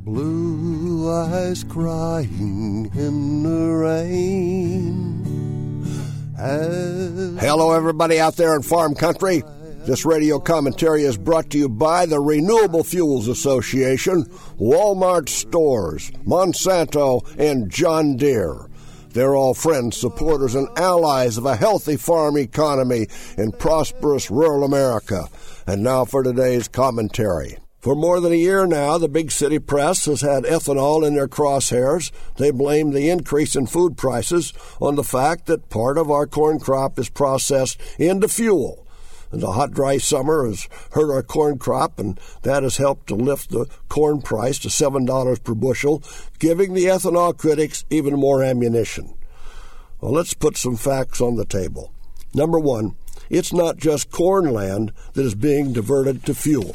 Blue eyes crying in the rain. Hello, everybody out there in farm country. This radio commentary is brought to you by the Renewable Fuels Association, Walmart Stores, Monsanto, and John Deere. They're all friends, supporters, and allies of a healthy farm economy in prosperous rural America. And now for today's commentary. For more than a year now, the big city press has had ethanol in their crosshairs. They blame the increase in food prices on the fact that part of our corn crop is processed into fuel. And the hot, dry summer has hurt our corn crop, and that has helped to lift the corn price to $7 per bushel, giving the ethanol critics even more ammunition. Well, let's put some facts on the table. Number one, it's not just corn land that is being diverted to fuel.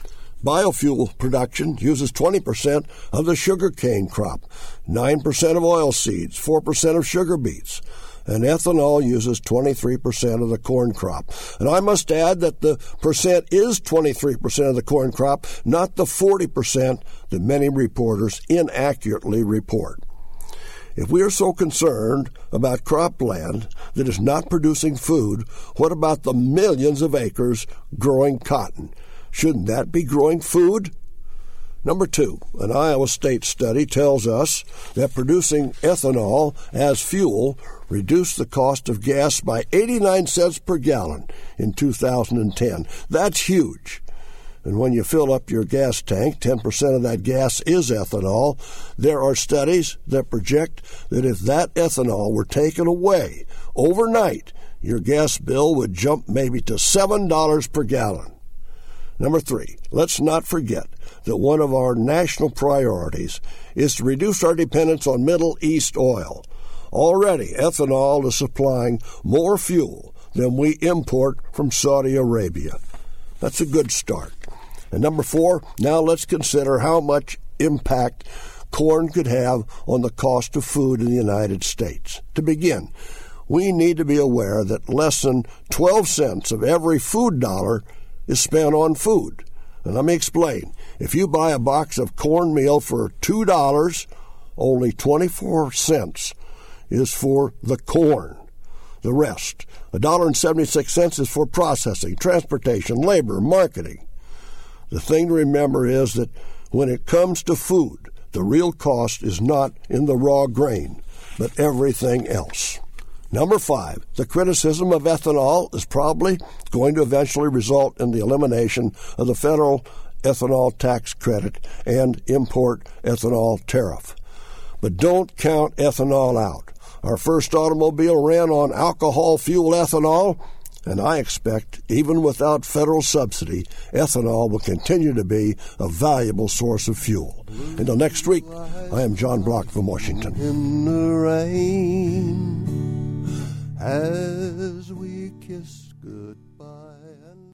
Biofuel production uses 20% of the sugarcane crop, 9% of oilseeds, 4% of sugar beets, and ethanol uses 23% of the corn crop. And I must add that the percent is 23% of the corn crop, not the 40% that many reporters inaccurately report. If we are so concerned about cropland that is not producing food, what about the millions of acres growing cotton? Shouldn't that be growing food? Number two, an Iowa State study tells us that producing ethanol as fuel reduced the cost of gas by 89 cents per gallon in 2010. That's huge. And when you fill up your gas tank, 10% of that gas is ethanol. There are studies that project that if that ethanol were taken away overnight, your gas bill would jump maybe to $7 per gallon. Number three, let's not forget that one of our national priorities is to reduce our dependence on Middle East oil. Already, ethanol is supplying more fuel than we import from Saudi Arabia. That's a good start. And number four, now let's consider how much impact corn could have on the cost of food in the United States. To begin, we need to be aware that less than 12 cents of every food dollar is spent on food. And let me explain. If you buy a box of cornmeal for $2, only 24 cents is for the corn. The rest, $1.76, is for processing, transportation, labor, marketing. The thing to remember is that when it comes to food, the real cost is not in the raw grain, but everything else. Number five, the criticism of ethanol is probably going to eventually result in the elimination of the federal ethanol tax credit and import ethanol tariff. But don't count ethanol out. Our first automobile ran on alcohol fuel ethanol, and I expect, even without federal subsidy, ethanol will continue to be a valuable source of fuel. Until next week, I am John Block from Washington. In the rain, as we kiss goodbye.